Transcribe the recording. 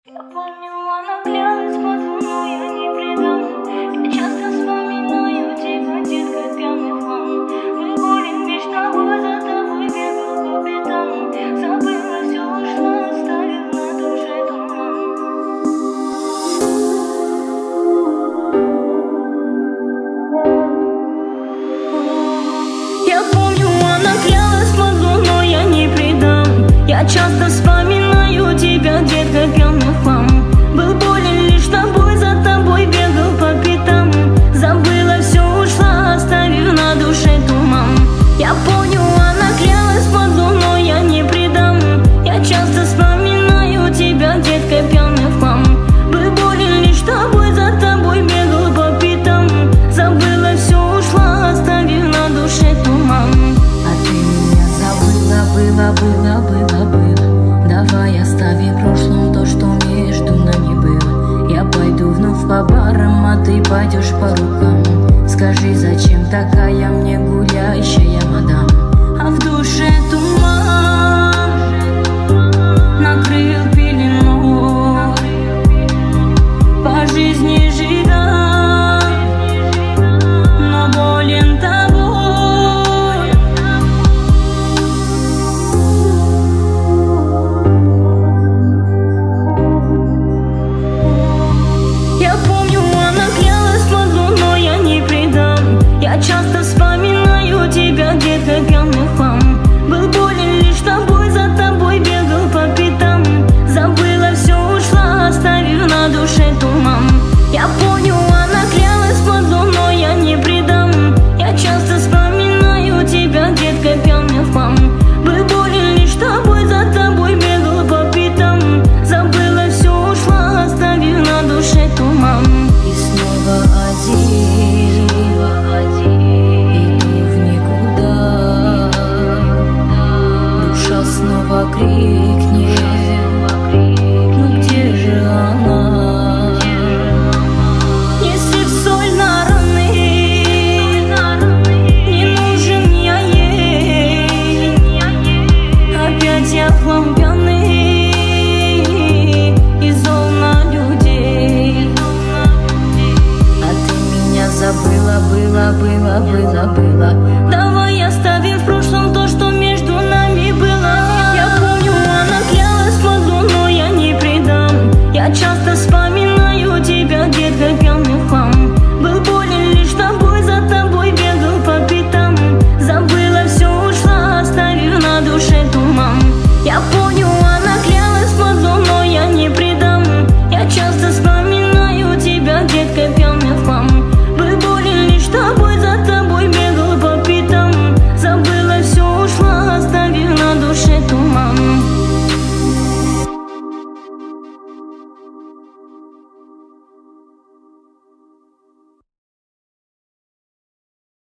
Я помню, она клялась под луной, я не предам. Я часто вспоминаю тебя, детка, пьяный фан. Мы гулим меж тобой, за тобой бегал по пятам. Забыла все, ушла, оставив на душе туман. Я помню, она клялась под луной, я не предам. Я часто вспоминаю тебя, детка, пьяный фан. Был болен лишь тобой, за тобой бегал по пятам. Забыла все, ушла, оставив на душе туман. Я помню, она клялась под луной, я не предам. Я часто вспоминаю тебя, детка, пьяный фан. Был болен лишь тобой, за тобой бегал по пятам. Забыла все, ушла, оставив на душе туман. А ты меня забыла, было. Давай оставим в прошлом то, что между нами было. Я пойду вновь по барам, а ты пойдешь по рукам. Скажи, зачем такая мне гуляющая мадам?